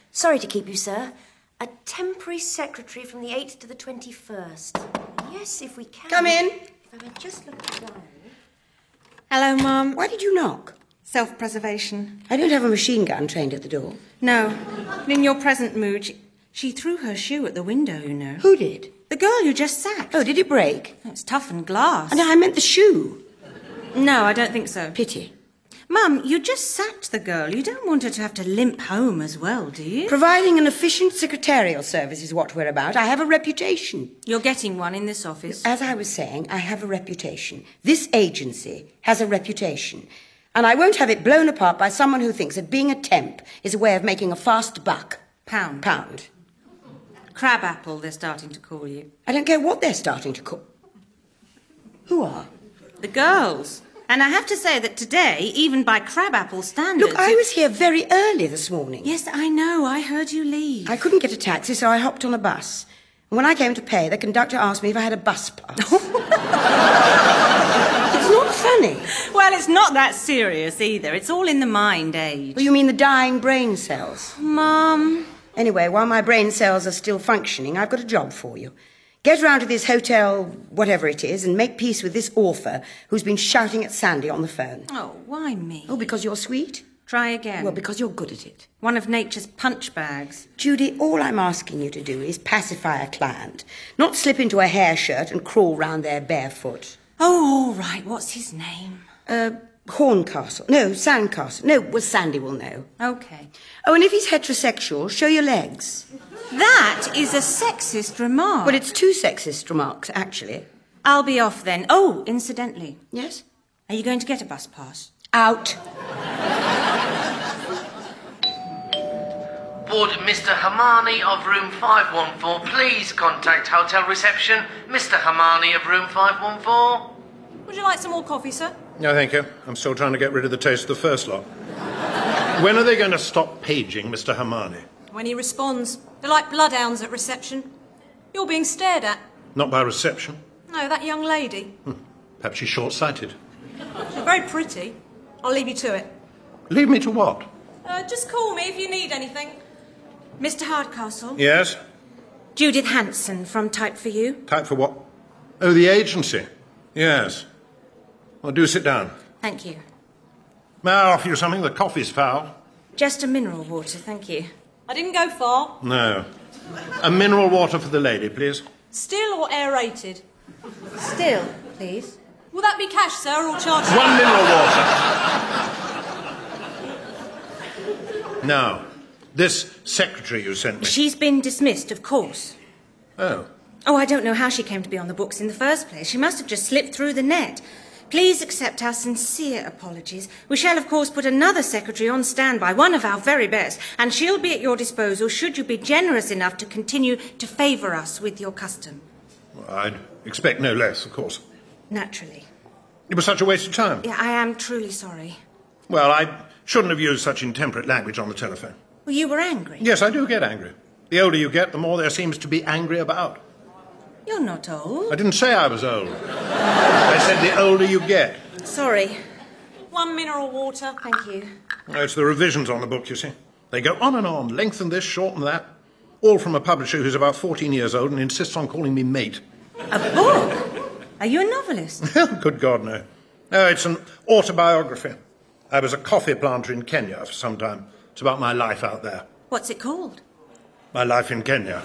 Sorry to keep you, sir. A temporary secretary from the 8th to the 21st. Yes, if we can. Come in. If I may just look at the diary. Hello, Mum. Why did you knock? Self-preservation. I don't have a machine gun trained at the door. No. In your present mood, she threw her shoe at the window, you know. Who did? The girl you just sacked. Oh, did it break? It's toughened glass. No, I meant the shoe. No, I don't think so. Pity. Mum, you just sacked the girl. You don't want her to have to limp home as well, do you? Providing an efficient secretarial service is what we're about. I have a reputation. You're getting one in this office. As I was saying, I have a reputation. This agency has a reputation. And I won't have it blown apart by someone who thinks that being a temp is a way of making a fast buck. Pound. Crabapple, they're starting to call you. I don't care what they're starting to call. Who are? The girls. And I have to say that today, even by crabapple standards... Look, I was here very early this morning. Yes, I know. I heard you leave. I couldn't get a taxi, so I hopped on a bus. And when I came to pay, the conductor asked me if I had a bus pass. It's not funny. Well, it's not that serious either. It's all in the mind age. Well, you mean the dying brain cells? Mum... Anyway, while my brain cells are still functioning, I've got a job for you. Get round to this hotel, whatever it is, and make peace with this author who's been shouting at Sandy on the phone. Oh, why me? Oh, because you're sweet? Try again. Well, because you're good at it. One of nature's punch bags. Judy, all I'm asking you to do is pacify a client, not slip into a hair shirt and crawl round there barefoot. Oh, all right. What's his name? Horncastle. No, Sandcastle. No, well, Sandy will know. OK. Oh, and if he's heterosexual, show your legs. That is a sexist remark. Well, it's two sexist remarks, actually. I'll be off then. Oh, incidentally. Yes? Are you going to get a bus pass? Out. Would Mr. Hamani of room 514 please contact hotel reception? Mr. Hamani of room 514. Would you like some more coffee, sir? No, thank you. I'm still trying to get rid of the taste of the first lot. When are they going to stop paging Mr. Hamani? When he responds. They're like bloodhounds at reception. You're being stared at. Not by reception. No, that young lady. Perhaps she's short-sighted. She's very pretty. I'll leave you to it. Leave me to what? Just call me if you need anything. Mr. Hardcastle? Yes? Judith Hanson from Type for You. Type for what? Oh, the agency. Yes. Well, do sit down. Thank you. May I offer you something? The coffee's foul. Just a mineral water, thank you. I didn't go far. No. A mineral water for the lady, please. Still or aerated? Still, please. Will that be cash, sir, or charge? One mineral water. Now, this secretary you sent me. She's been dismissed, of course. Oh. Oh, I don't know how she came to be on the books in the first place. She must have just slipped through the net. Please accept our sincere apologies. We shall, of course, put another secretary on standby, one of our very best, and she'll be at your disposal should you be generous enough to continue to favour us with your custom. Well, I'd expect no less, of course. Naturally. It was such a waste of time. Yeah, I am truly sorry. Well, I shouldn't have used such intemperate language on the telephone. Well, you were angry. Yes, I do get angry. The older you get, the more there seems to be angry about. You're not old. I didn't say I was old. I said the older you get. Sorry. One mineral water. Thank you. Oh, it's the revisions on the book, you see. They go on and on, lengthen this, shorten that. All from a publisher who's about 14 years old and insists on calling me mate. A book? Are you a novelist? Good God, no. No, it's an autobiography. I was a coffee planter in Kenya for some time. It's about my life out there. What's it called? My life in Kenya.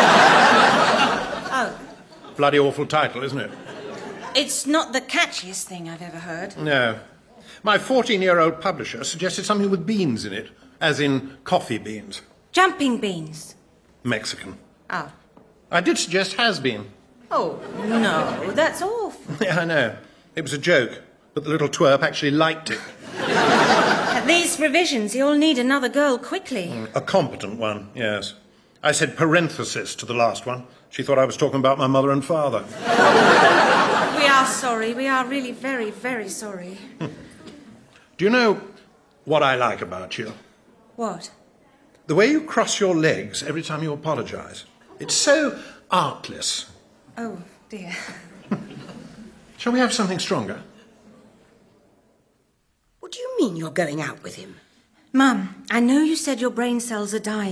Oh. Bloody awful title, isn't it? It's not the catchiest thing I've ever heard. No. My 14-year-old publisher suggested something with beans in it, as in coffee beans. Jumping beans. Mexican. Oh. I did suggest has-been. Oh, no, that's awful. Yeah, I know. It was a joke, but the little twerp actually liked it. At these revisions, you'll need another girl quickly. A competent one, yes. I said parenthesis to the last one. She thought I was talking about my mother and father. We are sorry. We are really very, very sorry. Do you know what I like about you? What? The way you cross your legs every time you apologise. It's so artless. Oh, dear. Shall we have something stronger? What do you mean you're going out with him? Mum, I know you said your brain cells are dying.